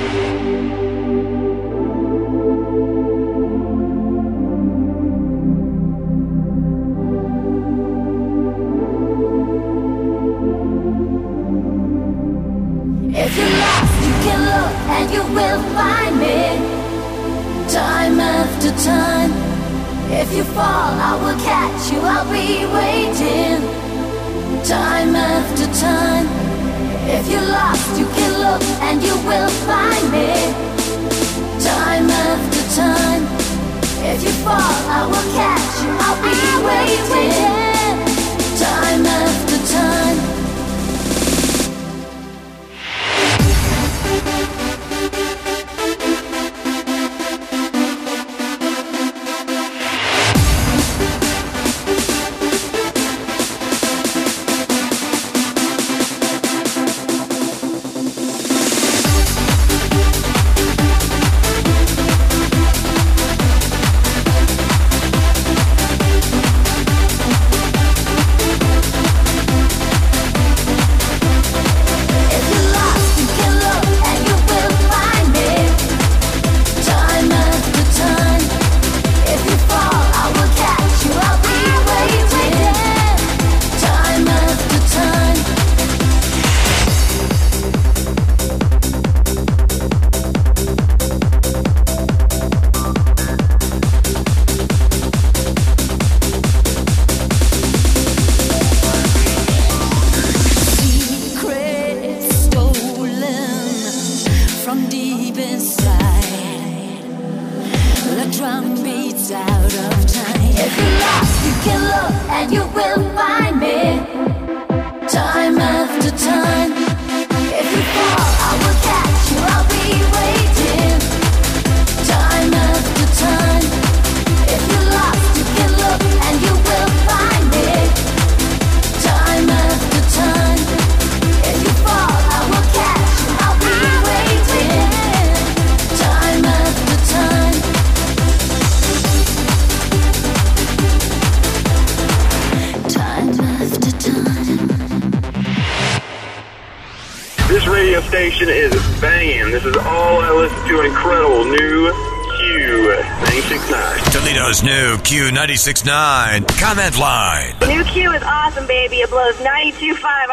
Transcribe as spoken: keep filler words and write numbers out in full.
If you're lost, you can look and you will find me. Time after time. If you fall, I will catch you, I'll be waiting. Time after time. If you're lost, you can look and you will find me. Time after time. If you fall, I will catch you, I'll be waiting. Time after time. From deep inside, the drum beats out of time. If you're lost, you can look and you will find me. Time after time. If you fall, I will catch you, I'll be waiting. Time after time. If you're lost, you can look and you will find me. Time after time. If you fall, I will catch you, I'll be waiting. Time after time. Time after time. This radio station is banging. This is all I listen to. Incredible new Q ninety-six point nine. Toledo's new Q ninety-six point nine comment line. New Q is awesome, baby. It blows ninety-two point five.